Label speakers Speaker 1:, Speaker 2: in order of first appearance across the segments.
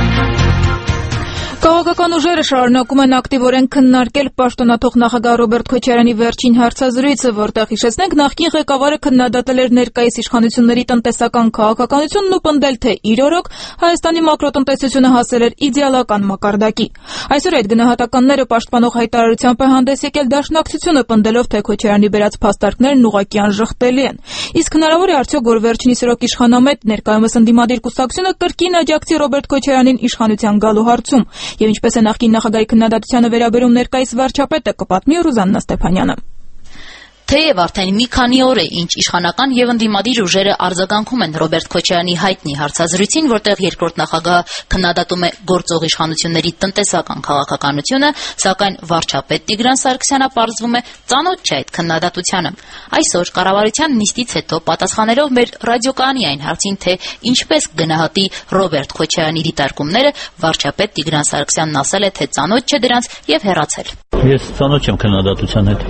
Speaker 1: Քաղաքական ուժերը շարունակում են ակտիվորեն քննարկել պաշտոնաթող նախագահ Ռոբերտ Քոչարյանի վերջին հարցազրույցը, որտեղ հիշեցնենք նախկին ղեկավարը քննադատել էր ներկայիս իշխանությունների տնտեսական քաղաքականությունն ու պնդել, թե իր օրոք Հայաստանի մակրոտնտեսությունը հասել էր իդեալական մակարդակի։ Այսօր այդ գնահատականները պաշտպանող հայտարարությամբ է հանդես եկել Դաշնակցությունը, պնդելով, թե Քոչարյանի բերած փաստարկներն ուղղակի անժխտելի են։ Իսկ հնարավոր է արդյոք, որ վերջինիս օրոք իշխանամետ ներկայումս ընդդիմադիր կուսակցությունը կրկին աջակցի Ռոբերտ Քոչարյանին իշխանության գալու հարցում, եւ ինչպես է նախկին նախագահի քննադատությանը վերաբերում ներկայիս վարչապետը, կպատմի Ռուզաննա Ստեփանյանը։
Speaker 2: Թեև արդեն մի քանի օր է, ինչ իշխանական եւ ընդդիմադիր ուժերը արձագանքում են Ռոբերտ Քոչարյանի հայտնի հարցազրույցին, որտեղ երկրորդ նախագահը քննադատում է գործող իշխանությունների տնտեսական քաղաքականությունը, սակայն վարչապետ Տիգրան Սարգսյանը պարզվում է ծանոթ չէ այդ քննադատությանը։ Այսօր կառավարության նիստից հետո պատասխանելով մեր ռադիոկայանի այն հարցին, թե ինչպես գնահատի Ռոբերտ Քոչարյանի դիտարկումները, վարչապետ Տիգրան Սարգսյանն ասել է, թե ծանոթ չէ դրանց եւ հեռացել։
Speaker 3: Ես ծանոթ չեմ քննադատության հետ։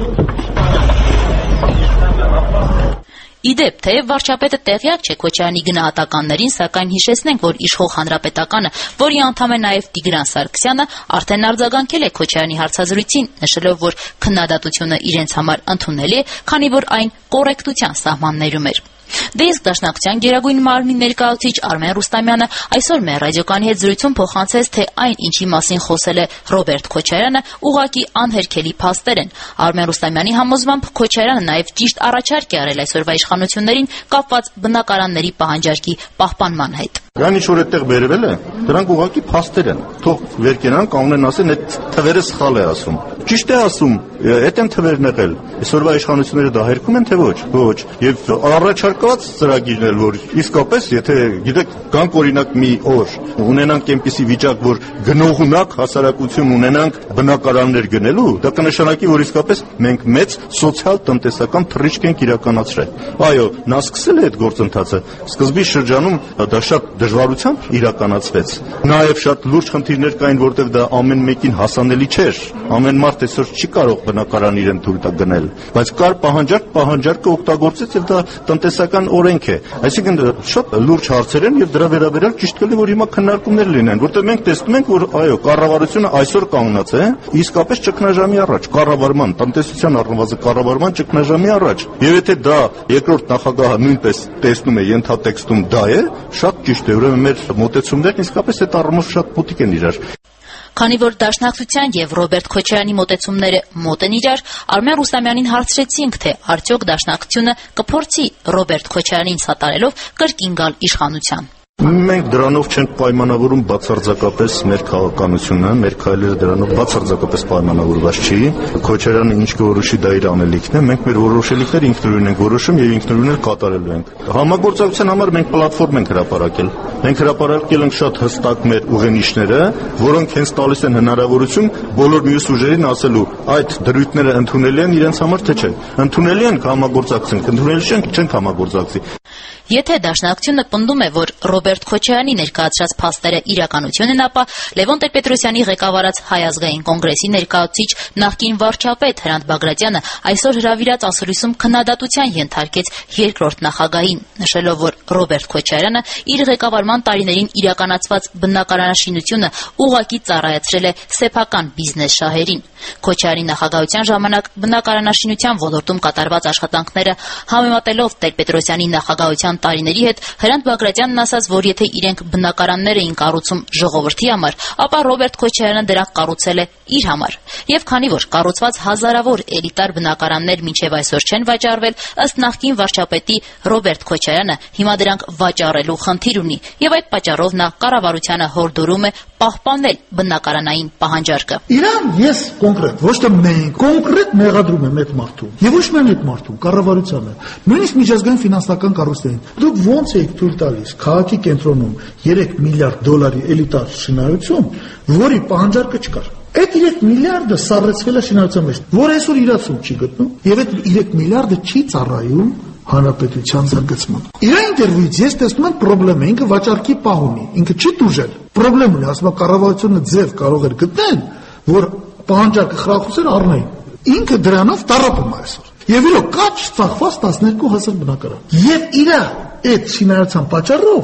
Speaker 2: Իդեպ, թեև վարչապետը տեղյակ չէ Քոչարյանի գնահատականներին, սակայն հիշեցնենք, որ իշխող հանրապետականը, որի անդամ է նաև Տիգրան Սարգսյանը, արդեն արձագանքել է Քոչարյանի հարցազրույցին, նշելով, որ քննադատությունը իրենց համար ընդունելի է, քանի որ այն կոռեկտության սահմաններում էր։ Դե իսկ Դաշնակցության գերագույն մարմնի ներկայացուցիչ Արմեն Ռուստամյանը այսօր մեր ռադիոկայանի հետ զրույցում փոխանցեց, թե այն, ինչի մասին խոսել է Ռոբերտ Քոչարյանը, ուղղակի անհերքելի փաստեր են։ Արմեն Ռուստամյանի համոզմամբ Քոչարյանը նաև ճիշտ առաջարկ է արել այսօրվա իշխանություններին կապված բնակարանների պահանջարկի պահպանման հետ։
Speaker 4: Այն ինչ որ այդտեղ բերվել է, դրանք ուղղակի փաստեր են։ Թող վեր կենան, կանոնեն ասեն, այդ թվերը սխալ է ասում։ Ճիշտ է ասում, այդ են թվերն եղել։ Այսօրվա իշխանությունները դա հերքում են, թե ոչ։ Ոչ։ Եվ առաջարկված ծրագիրն էլ, որ իսկապես, եթե գիտեք, կանք օրինակ մի օր ունենանք այնպիսի վիճակ, որ գնողունակ հասարակություն ունենանք բնակարաններ գնելու, դա կնշանակի, որ իսկապես մենք մեծ սոցիալ-տնտեսական թռիչք ենք իրականացրել։ Այո, նա սկսել է այդ գործընթացը։ Սկզբի շրջանում դա շատ դժվարությամբ իրականացվեց։ Նաև շատ լուրջ խնդիրներ կային, որտեղ դա ամեն մեկին հասանելի չէր։ Ամեն մարդ այսօր չի կարող բնակարան իրեն թույլ տա գնել, բայց կար պահանջարկը օգտագործեց եւ դա տնտեսական օրենք է։ Այսինքն շատ լուրջ հարցեր են եւ դրա վերաբերյալ ճիշտ կլինի, որ հիմա քննարկումներ լինեն, որտեղ մենք տեսնում ենք, որ այո, կառավարությունը այսօր կանգնած է իսկապես ճգնաժամի առաջ, կառավարման, տնտեսության առնվազն կառավարման ճգնաժամի առաջ։ Եվ եթե դա երկրորդ նախագահը նույնպես տեսնում է ենթատեքստում դա է, շատ ճիշտ է, ուրեմն մեր մոտեցումներն իսկապես այդ առումով շատ մոտիկ են իրար։
Speaker 2: Քանի որ Դաշնակցության եւ Ռոբերտ Քոչարյանի մոտեցումները մոտ են իրար, Արմեն Ռուստամյանին հարցրեցինք, թե արդյոք Դաշնակցությունը կփորձի Ռոբերտ Քոչարյանին սատարելով կրկին գալ իշխանության։
Speaker 4: Մենք դրանով չենք պայմանավորում բացարձակապես մեր քաղաքականությունը, մեր քայլերը դրանով բացարձակապես պայմանավորված չի։ Քոչարյանը ինչ կորոշի դա իր անելիքն է, մենք մեր որոշելիքները ինքնուրույն ենք որոշում եւ ինքնուրույն էլ կատարելու ենք։ Համագործակցության համար մենք պլատֆորմ ենք հրապարակել։ Մենք հրապարակել ենք շատ հստակ մեր ուղենիշները, որոնք հենց տալիս են հնարավորություն բոլոր մյուս ուժերին ասելու այդ դրույթները ընդունելի են իրենց համար թե չէ։ Ընդունելի են համագործակցենք, ընդունելի չենք համագործակցի։
Speaker 2: Եթե Դաշնակցությունը պնդում է, որ Ռոբերտ Քոչարյանի ներկայացրած փաստերը իրականություն են, ապա Լևոն Տեր-Պետրոսյանի ղեկավարած Հայ ազգային կոնգրեսի ներկայացուցիչ նախկին վարչապետ Հրանտ Բագրատյանը այսօր հրավիրած ասուլիսում քննադատության ենթարկեց երկրորդ նախագահին, նշելով, որ Ռոբերտ Քոչարյանը իր ղեկավարման տարիներին իրականացված բնակարանաշինությունը ուղղակի ծառայեցրել է սեփական բիզնես շահերին։ Քոչարյանի նախագահության ժամանակ բնակարանաշինության ոլորտում կատարված աշխատանքները համեմատելով Տեր-Պետրոսյանի նախագահության տարիների հետ, Հրանտ Բագրատյանն ասաց, որ եթե իրենք բնակարաններ էին կառուցում ժողովրդի համար, ապա Ռոբերտ Քոչարյանը դրանք կառուցել է իր համար։ Եվ քանի որ կառուցված հազարավոր էլիտար բնակարաններ մինչև այսօր չեն վաճառվել, ըստ նախկին վարչապետի Ռոբերտ Քոչարյանը հիմա դրանք վաճառելու խնդիր ունի, եւ այդ պատճառով նա կառավարությանը հորդորում է պահպանել բնակարանային պահանջարկը։
Speaker 5: Իրան ես կոնկրետ, ոչ թե մենք, կոնկրետ մեղադրում եմ այդ մարդուն։ Եվ ոչ միայն այդ մարդուն, կառավարությանը, նույնիսկ միջազգային ֆինանսական կառույցներին։ Դուք ո՞նց եք թույլ տալիս քաղաքի կենտրոնում 3 միլիարդ դոլարի էլիտար շինարարություն, որի պահանջարկը չկար։ Այդ 3 միլիարդը սառեցվել է շինարարության մեջ, որ այսօր իրացում չի գտնում, եւ այդ 3 միլիարդը չի ծառայում հանրապետության զարգացման։ Իր ինտերվյուից ես տեսնում եմ խնդրեմ, ինքը վաճառքի պահ ունի, ինքը չի դուժել։ Խնդրեմ ունի, ասում է կառավարությունը ձև կարող էր գտնել, որ պահանջարկը խրախուսել առնեին։ Ինքը դրանով տարապում է այսօր։ Եվ իրոք կաչ ծախված 12,000 բնակարան։ Եվ իր այդ շինարարության պատճառով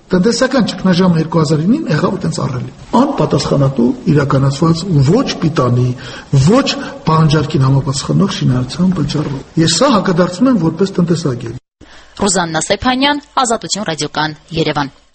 Speaker 5: տնտեսական ճգնաժամը 2009-ին եղավ այտենց առելի։ Անպատասխանատու իրականացված ոչ պիտանի, ոչ պահանջարկին համապատասխանող շինարարության պատճառով։ Ես սա հակադարձում եմ որպես տնտեսագետ։
Speaker 2: Ռուզաննա Ստեփանյան, Ազատություն ռադիոկան, Երևան։